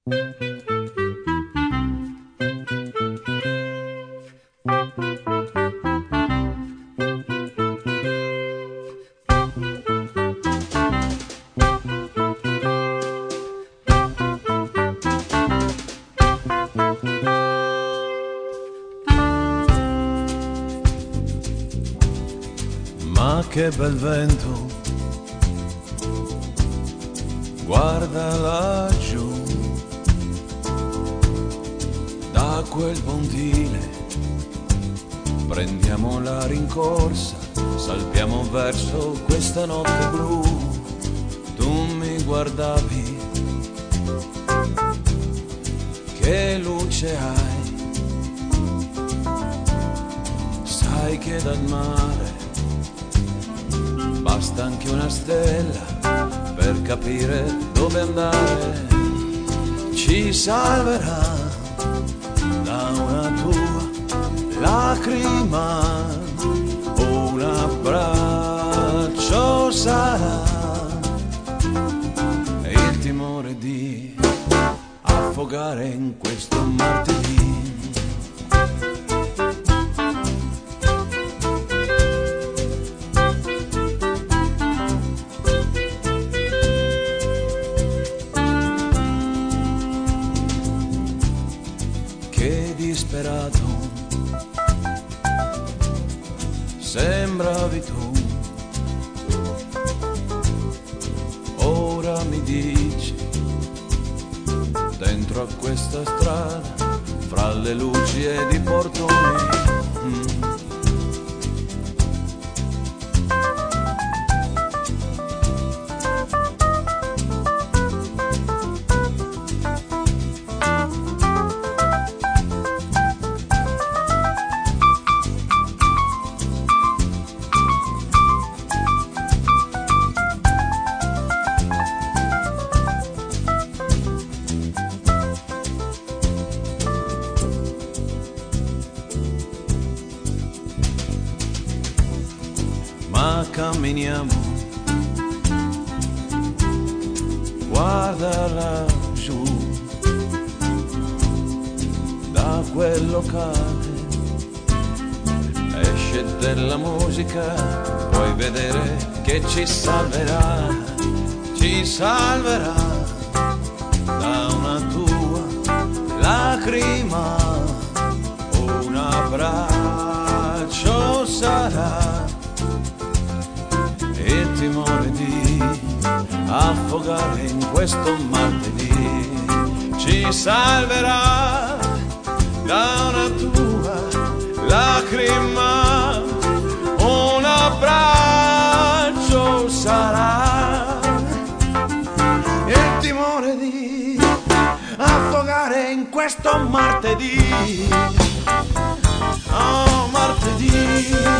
Ma che bel vento, guarda laggiù, da quel pontile prendiamo la rincorsa, salpiamo verso questa notte blu. Tu mi guardavi, che luce hai, sai che dal mare basta anche una stella per capire dove andare. Ci salverà da una tua lacrima, un abbraccio sarà, e il timore di affogare in questo martedì. Che disperato sembravi tu, ora mi dici, dentro a questa strada, fra le luci ed i portoni. Ma camminiamo, guarda laggiù, da quel locale esce della musica, puoi vedere che ci salverà da una tua lacrima, un abbraccio sarà, il timore di affogare in questo martedì. Ci salverà da una tua lacrima, un abbraccio sarà, il timore di affogare in questo martedì. Oh, martedì.